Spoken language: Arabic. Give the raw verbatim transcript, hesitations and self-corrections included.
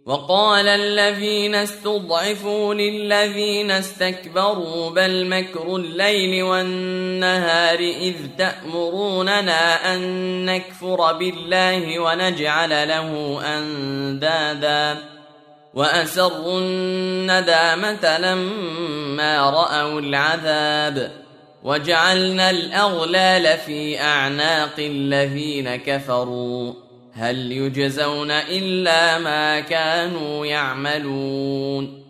وقال الذين استضعفوا للذين استكبروا بل مكر الليل والنهار إذ تأمروننا أن نكفر بالله ونجعل له أندادا وأسروا الندامة لما رأوا العذاب وجعلنا الأغلال في أعناق الذين كفروا هل يجزون إلا ما كانوا يعملون